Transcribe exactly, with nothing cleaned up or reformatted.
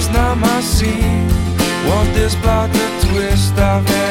not my scene. Want this plot to twist? I've had